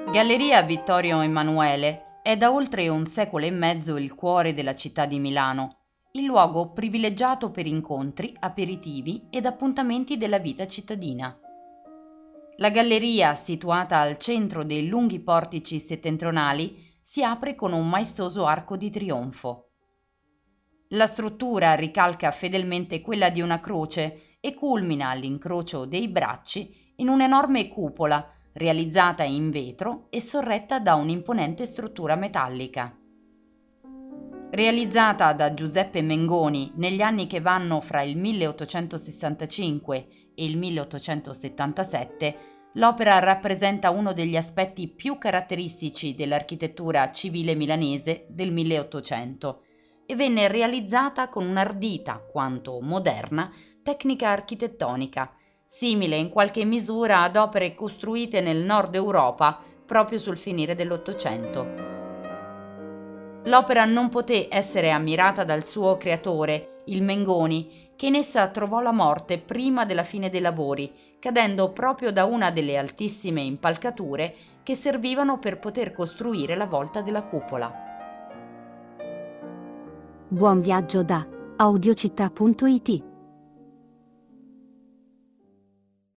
Galleria Vittorio Emanuele è da oltre un secolo e mezzo il cuore della città di Milano, il luogo privilegiato per incontri, aperitivi ed appuntamenti della vita cittadina. La galleria, situata al centro dei lunghi portici settentrionali, si apre con un maestoso arco di trionfo. La struttura ricalca fedelmente quella di una croce e culmina all'incrocio dei bracci in un'enorme cupola realizzata in vetro e sorretta da un'imponente struttura metallica. Realizzata da Giuseppe Mengoni negli anni che vanno fra il 1865 e il 1877, l'opera rappresenta uno degli aspetti più caratteristici dell'architettura civile milanese del 1800 e venne realizzata con un'ardita quanto moderna tecnica architettonica, simile in qualche misura ad opere costruite nel nord Europa proprio sul finire dell'Ottocento. L'opera non poté essere ammirata dal suo creatore, il Mengoni, che in essa trovò la morte prima della fine dei lavori, cadendo proprio da una delle altissime impalcature che servivano per poter costruire la volta della cupola. Buon viaggio da audiocittà.it